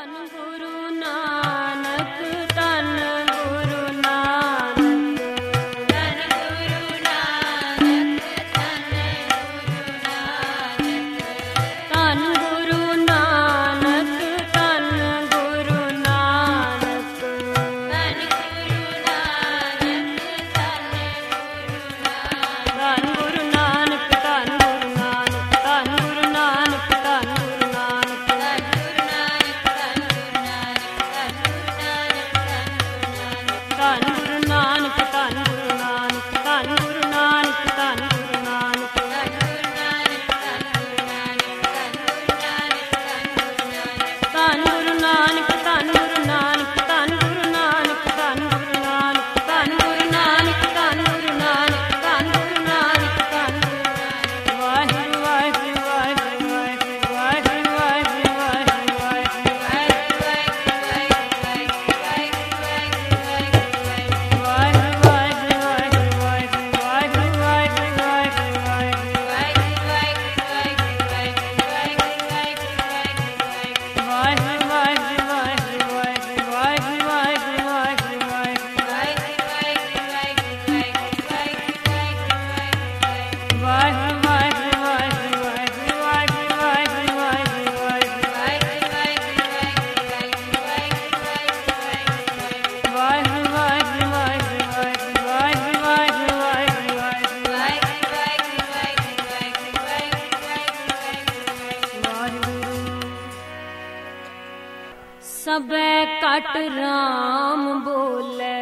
सबे कट राम बोले,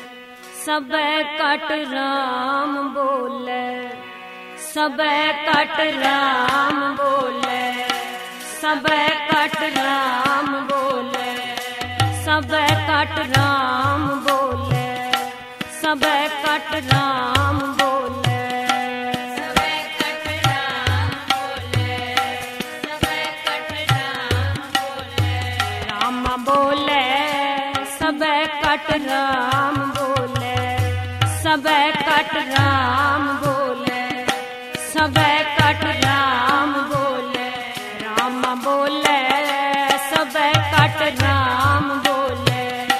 सबे कट राम बोले, सबे कट राम बोले, सबे कट राम बोले, सबे कट राम बोले, सबे कट राम बोले, सबे कट राम बोले, सबे कट राम बोले, राम बोले, सबे कट राम बोले, सबे कट राम बोले, सबे कट राम बोले, राम बोले, सबे कट राम बोले,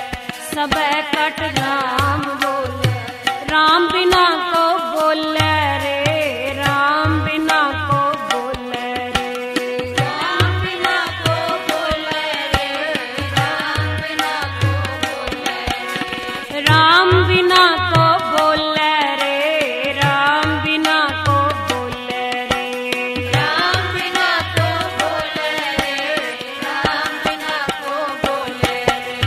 सबे कट राम बोले, राम बिना को बोले रे, राम बिना को बोले रे, राम बिना को बोले रे, राम बिना को बोले रे, राम बिना को बोले रे, राम बिना को बोले रे, राम बिना को बोले रे, राम बिना को बोले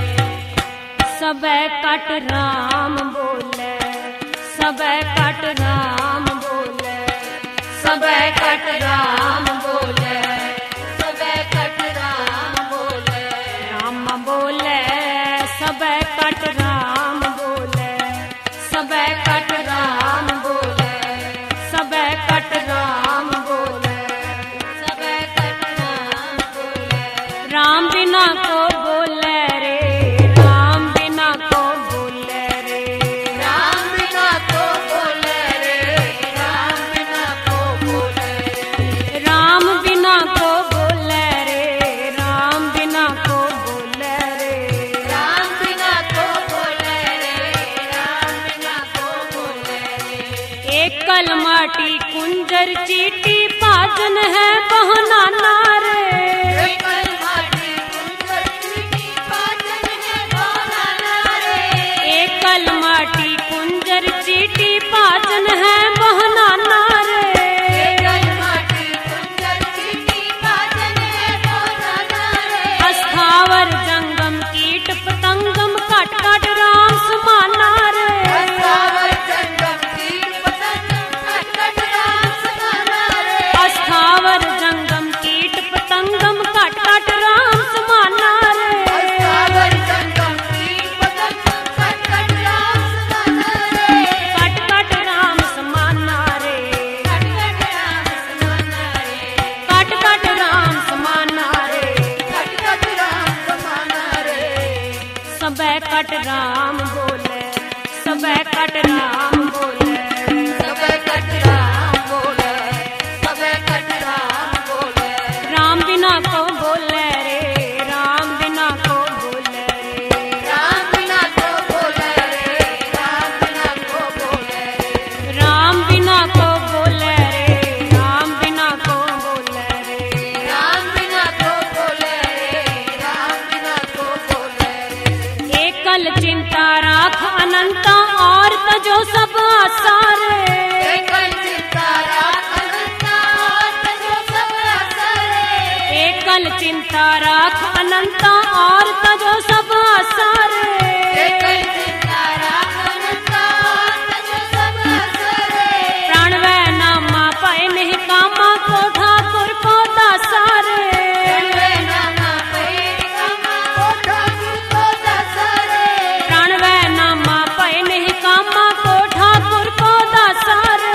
रे, सबे कट राम बोले, सबे कट राम बोले, सबे कट राम बोले, सबे कट राम बोले, राम बोले, सबे कट राम बोले, सबे कट राम बोले, सबे कट राम बोले, सबे कट राम बोले, राम बिना को बोले रे, राम बिना को बोले रे, राम बिना को बोले रे, राम बिना को बोले रे, राम बिना को बोले रे, राम बिना को बोले रे, राम बिना को बोले रे, राम बिना को बोले रे, एकल माटी कुंजर चीटी पाजन है बहनाना रे, एकल माटी कुंजर चीटी पाजन है बहनाना रे, एकल माटी कुंजर चीटी पाजन है बहनाना रे, एकल माटी कुंजर चीटी पाजन है बहनाना रे, अस्थावर जंगम कीट पतंगम काट काट राम समाना रे, अस्थावर जंगम कीट पतंगम काट काट राम समाना रे, अस्थावर जंगम कीट पतंगम काट काट राम समाना रे, अस्थावर जंगम कीट पतंगम काट काट राम समाना रे, काट काट राम समाना रे, काट काट राम समाना रे, काट काट राम समाना रे, सबे कट राम बोले, सबे कट राम बोले, सबे कट राम बोले, सबे कट राम बोले, राम बिना को बोले रे, राम बिना अनंता और तजो सब आसारे। एकल चिंता राख अनंता और तजो सब आसारे। एकल चिंता राख अनंता और तजो सब आसारे। एकल चिंता राख अनंता और तजो सब आसारे। प्राण वै नामा पाए नहीं कामा को ठाकुर को दासारे। प्राण वै नामा पाए नहीं कामा को ठाकुर को दासारे।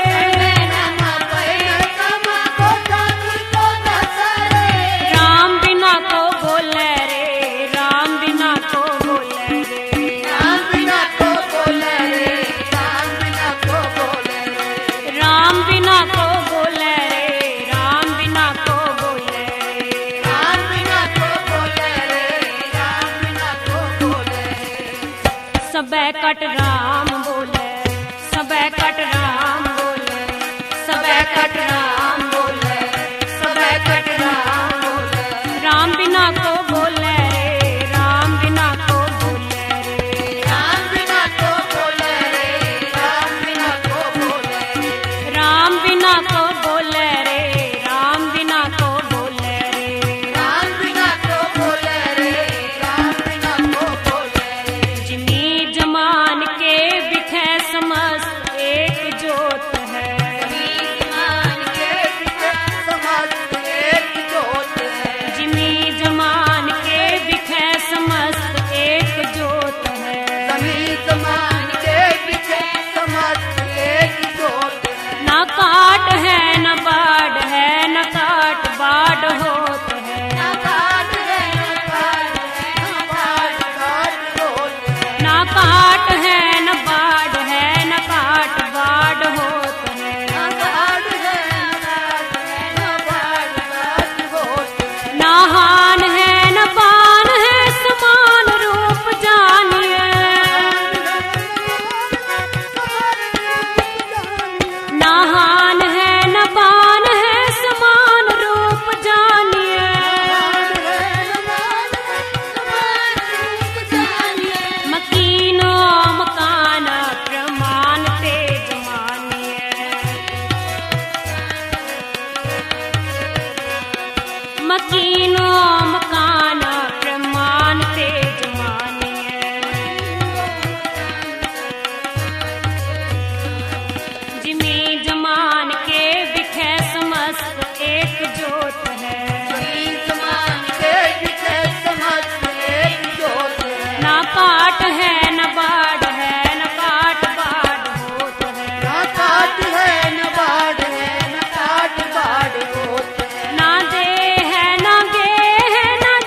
राम बिना को बोले रे, राम बिना को बोले रे, राम बिना को बोले रे, राम बिना को बोले रे। राम बिना को बोले रे, राम बिना को बोले रे। राम बिना को बोले रे, राम बिना को बोले रे। सबे कट राम बोले, सबे कट राम बोले, सबे कट राम बोले, सबे कट राम बोले। राम बिना को बोले रे, राम बिना को बोले रे। राम बिना को बोले रे, राम बिना को बोले रे। राम बिना को बोले रे, राम बिना को बोले रे। राम बिना को बोले रे, राम बिना को बोले रे। जिमी जमान के बिखे समस्त एक जोत है। मान के पिता समस्त एक जोत है। जिमी जमान के बिखे समस्त एक जोत है। समीत मान के पीछे समस्त एक जोत है। ना काट है न बाढ़ है, न काट बाढ़ होत है। ना काट है, ना काट है, ना काट काट जोत है। ना काट है न बाढ़ है, न काट बाढ़ होत है। ना काट है, ना काट है, ना काट काट जोत है। ना हान है न बान है, समान रूप जानिए। ना हान है न बान है, समान रूप जानिए। मकीनो मकान प्रमाण तेज मानिए। मकीनो मकान प्रमाण तेज मानिए। जिमी जमान के बिखे समस्त एक जोत है। समीत मान के पीछे समस्त एक जोत है। ना काट है न बाढ़ है, न काट बाढ़ होत है। ना काट है, न बाढ़ है, न काट बाढ़ जोत है। ना दे है न गे है, न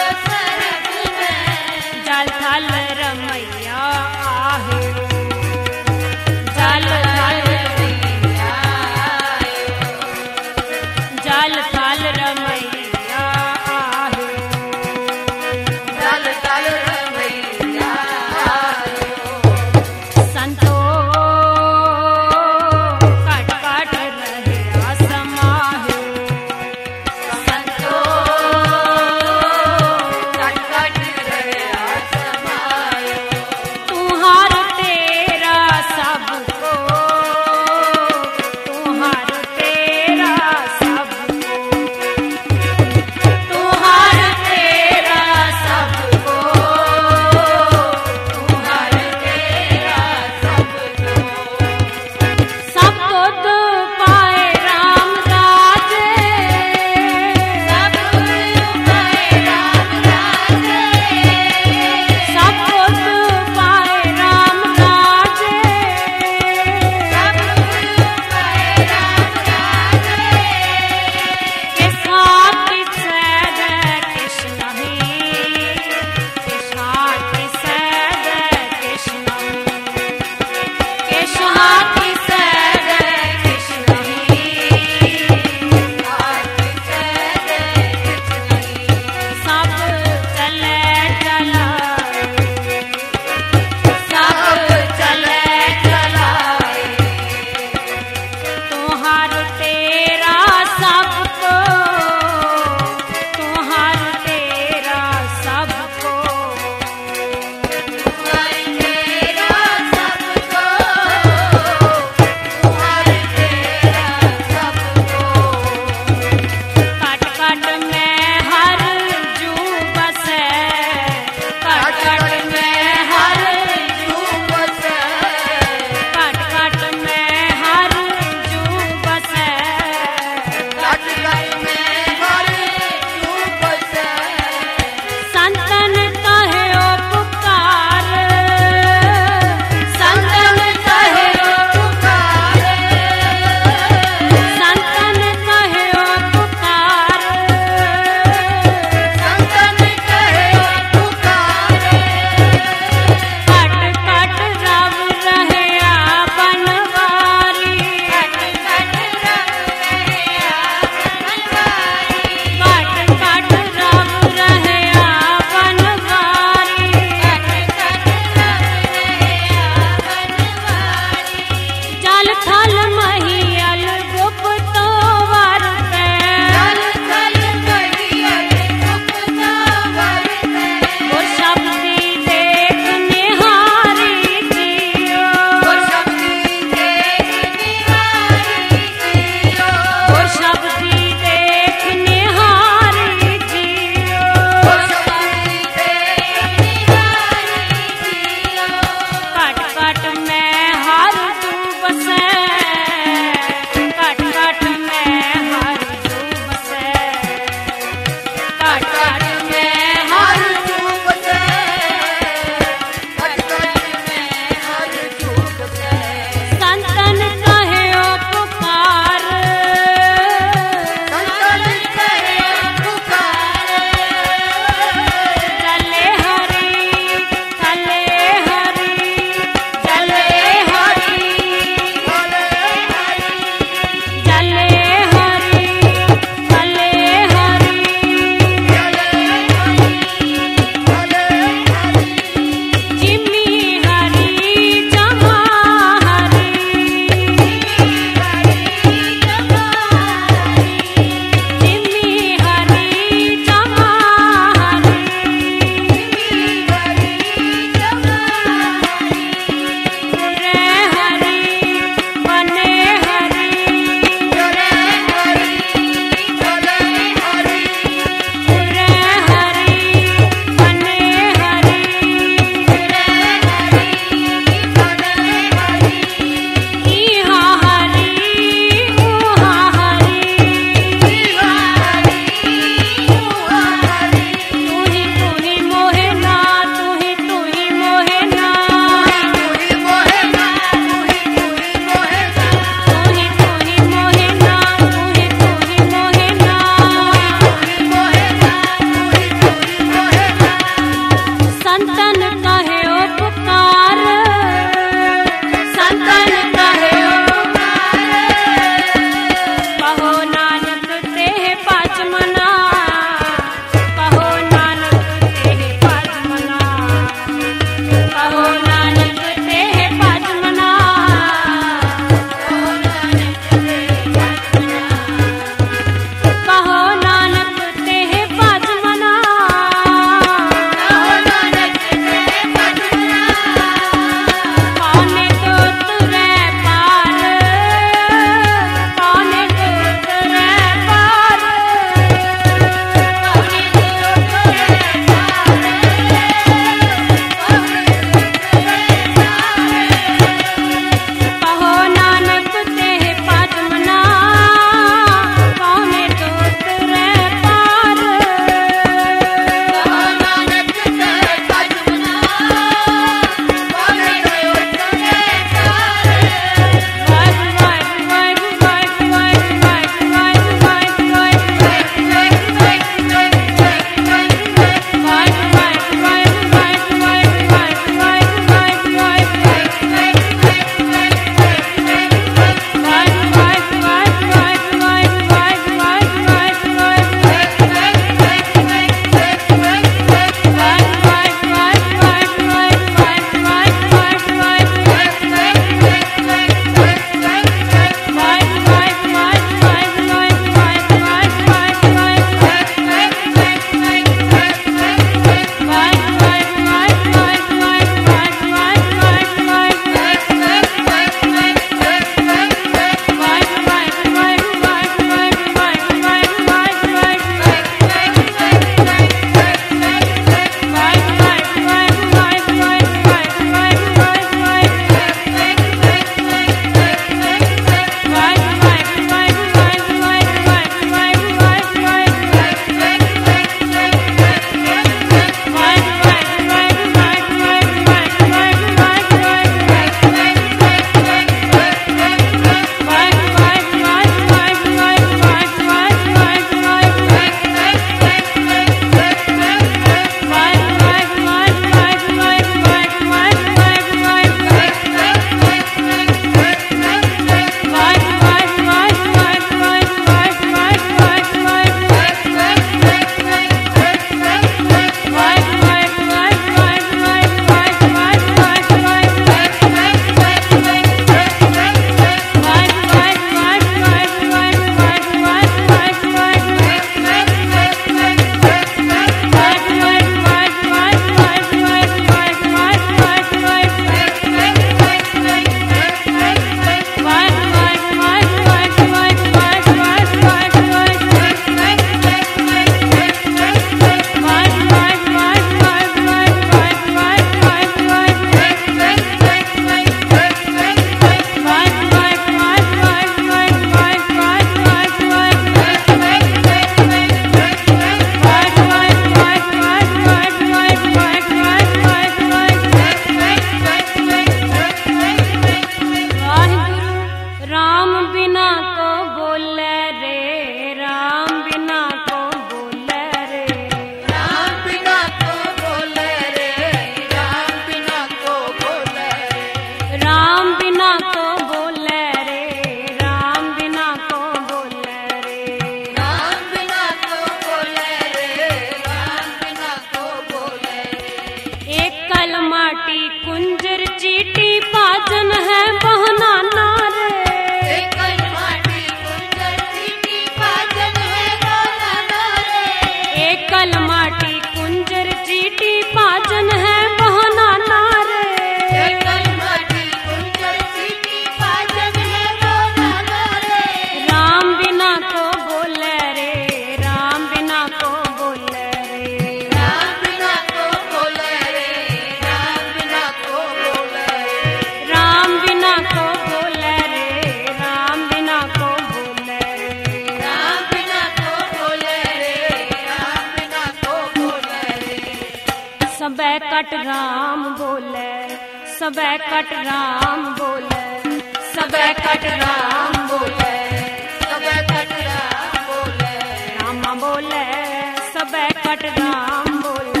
सबे कट राम बोले, सबे कट राम बोले, सबे कट राम बोले, सबे कट राम बोले, राम बोले, सबे कट राम बोले।